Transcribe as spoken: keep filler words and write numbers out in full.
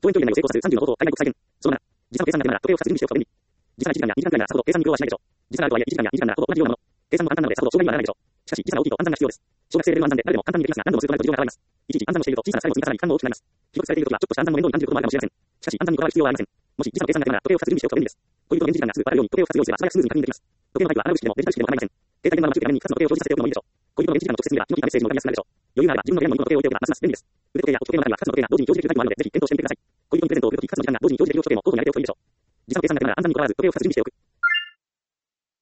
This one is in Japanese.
遠遠距離内を成功させるさんじゅうの方法、大概国際そのなな、時差の計算ができるなら、時計をふたつ準備しておくと便利。時差がいちじかんやにじかんくらいならさほど計算に苦労はしないでしょう。時差があるとはいえいちじかんやにじかんならほぼ同じようなもの。計算も簡単なのでさほど障害にはならないでしょう。しかし、時差が大きいと暗算が必要です。小学生レベルの暗算で誰でも簡単にできますが、何度もするとなると時間がかかります。いちいち暗算をしていると小さな差異も積み重なり負担も大きくなります。記録されているときはちょっとした暗算も面倒に感じることもあるかもしれません。しかし、暗算にこだわる必要はありません。もし時差の計算ができるなら時計をふたつ準備しておくと便利です。恋人の現地時間がすぐわかるように時計をふたつ用意すれば素早くスムーズに確認できます。時計のタイプはアナログ式でもデジタル式でも構いません。携帯電話の中で画面にふたつの時計を表示させておくのもいいでしょう。恋人の現地時間の直接には気の利いたメッセージもわかりやすくなるでしょう。余裕があれば自分の部屋にも一個の時計を置いておけばますます便利です。腕時計や時計の中にはふたつの時計が同時に表示できるタイプもあるのでぜひ検討してみてください。恋人にプレゼントを送るときふたつの時間が同時に表示できる時計も候補に挙げておくといいでしょう。時差の計算ができるなら暗算にこだわらず時計をふたつ準備しておく。